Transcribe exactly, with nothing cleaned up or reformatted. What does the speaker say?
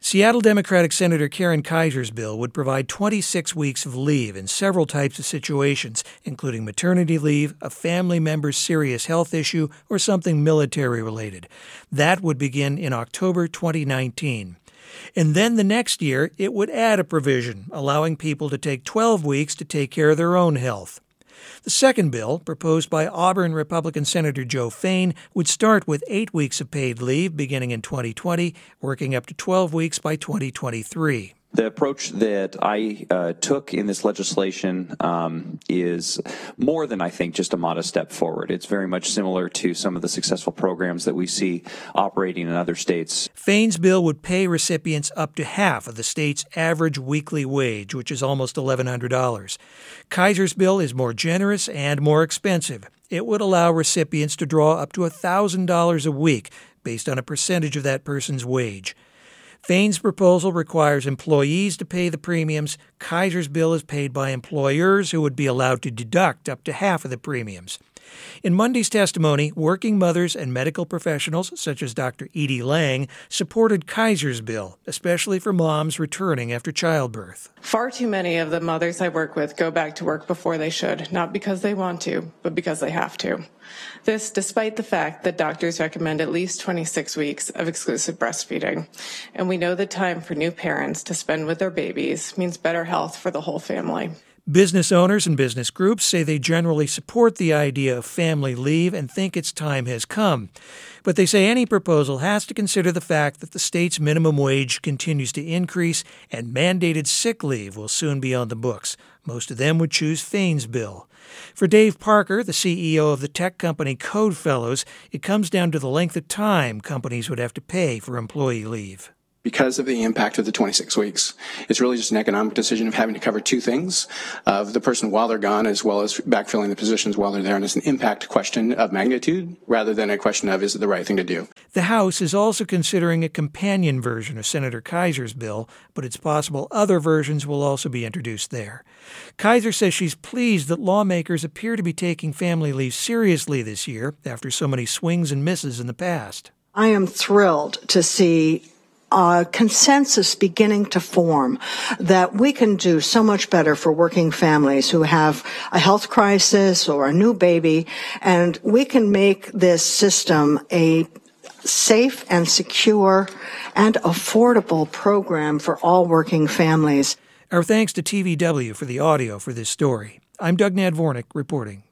Seattle Democratic Senator Karen Kaiser's bill would provide twenty-six weeks of leave in several types of situations, including maternity leave, a family member's serious health issue, or something military-related. That would begin in October twenty nineteen. And then the next year, it would add a provision allowing people to take twelve weeks to take care of their own health. The second bill, proposed by Auburn Republican Senator Joe Fain, would start with eight weeks of paid leave beginning in twenty twenty, working up to twelve weeks by twenty twenty-three. The approach that I uh, took in this legislation um, is more than, I think, just a modest step forward. It's very much similar to some of the successful programs that we see operating in other states. Fain's bill would pay recipients up to half of the state's average weekly wage, which is almost eleven hundred dollars. Kaiser's bill is more generous and more expensive. It would allow recipients to draw up to one thousand dollars a week based on a percentage of that person's wage. Fain's proposal requires employees to pay the premiums. Kaiser's bill is paid by employers who would be allowed to deduct up to half of the premiums. In Monday's testimony, working mothers and medical professionals, such as Doctor Edie Lang, supported Kaiser's bill, especially for moms returning after childbirth. Far too many of the mothers I work with go back to work before they should, not because they want to, but because they have to. This despite the fact that doctors recommend at least twenty-six weeks of exclusive breastfeeding. And we know the time for new parents to spend with their babies means better health for the whole family. Business owners and business groups say they generally support the idea of family leave and think its time has come. But they say any proposal has to consider the fact that the state's minimum wage continues to increase and mandated sick leave will soon be on the books. Most of them would choose Fain's bill. For Dave Parker, the C E O of the tech company Code Fellows, it comes down to the length of time companies would have to pay for employee leave. Because of the impact of the twenty-six weeks. It's really just an economic decision of having to cover two things, of the person while they're gone as well as backfilling the positions while they're there. And it's an impact question of magnitude rather than a question of is it the right thing to do. The House is also considering a companion version of Senator Kaiser's bill, but it's possible other versions will also be introduced there. Kaiser says she's pleased that lawmakers appear to be taking family leave seriously this year after so many swings and misses in the past. I am thrilled to see a consensus beginning to form that we can do so much better for working families who have a health crisis or a new baby, and we can make this system a safe and secure and affordable program for all working families. Our thanks to T V W for the audio for this story. I'm Doug Nadvornik reporting.